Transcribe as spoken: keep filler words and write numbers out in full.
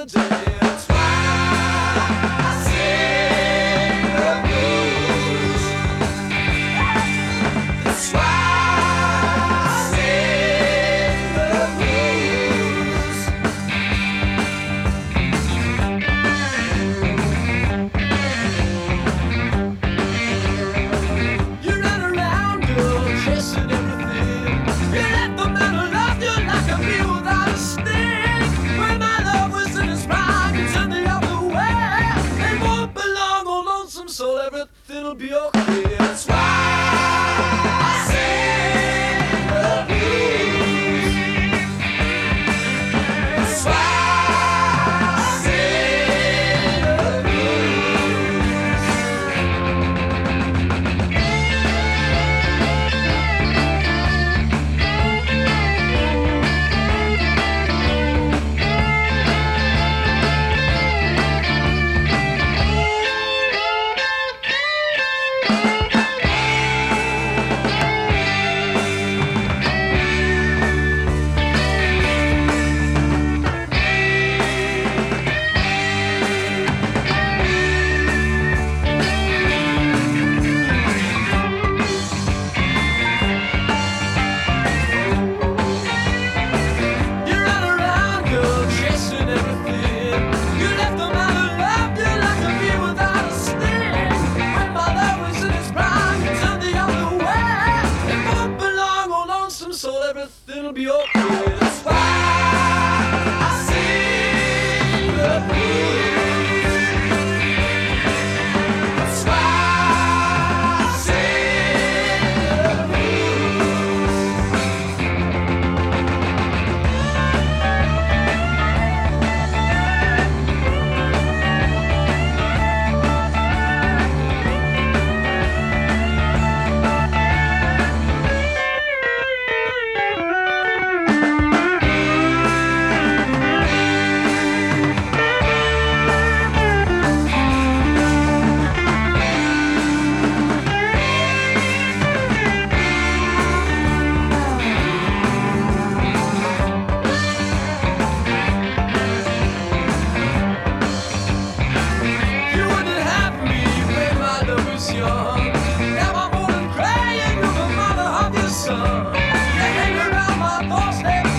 another day. That's why I sing the blues. That's why I sing the blues. You run around, girl, chasing everything. You let the man who loved you like a bee without a sting. When my love was in its prime, you turned the other way. It won't be long, oh lonesome soul, everything'll be okay. That's why I sing the blues. That's why I sing the blues. You run around, girl, chasing everything. You left the man who loved you like a bee without a sting. When my love was in its prime, you turned the other way. It won't be long, oh lonesome soul, everything'll be okay. That's why I sing the blues. That's why I sing the blues. You wouldn't have me when my love was young. Now I'm old and crying, you're the mother of your son. You hang around my doorstep